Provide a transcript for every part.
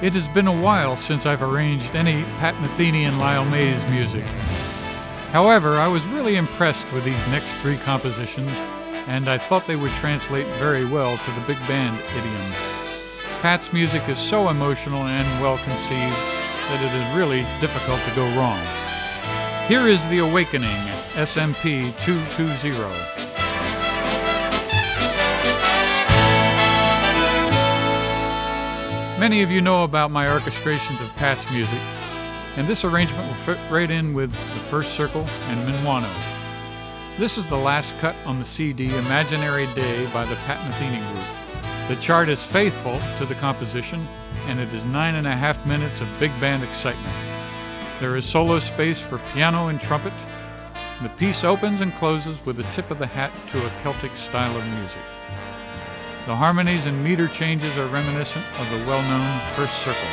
It has been a while since I've arranged any Pat Metheny and Lyle Mays music. However, I was really impressed with these next three compositions, and I thought they would translate very well to the big band idiom. Pat's music is so emotional and well conceived that it is really difficult to go wrong. Here is The Awakening, SMP 220. Many of you know about my orchestrations of Pat's music, and this arrangement will fit right in with The First Circle and Minuano. This is the last cut on the CD Imaginary Day by the Pat Metheny Group. The chart is faithful to the composition, and it is 9.5 minutes of big band excitement. There is solo space for piano and trumpet. The piece opens and closes with a tip of the hat to a Celtic style of music. The harmonies and meter changes are reminiscent of the well-known First Circle.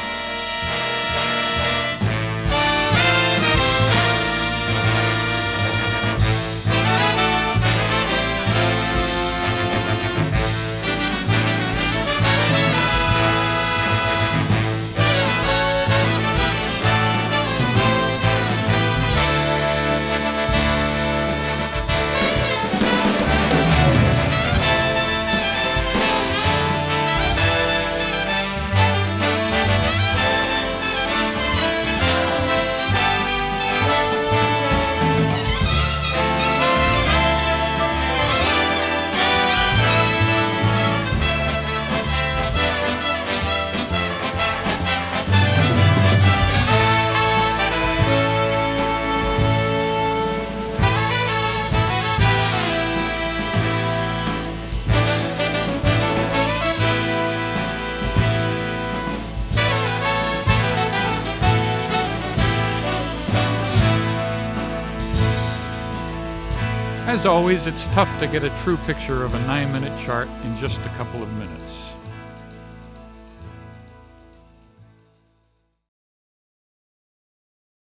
As always, it's tough to get a true picture of a 9-minute chart in just a couple of minutes.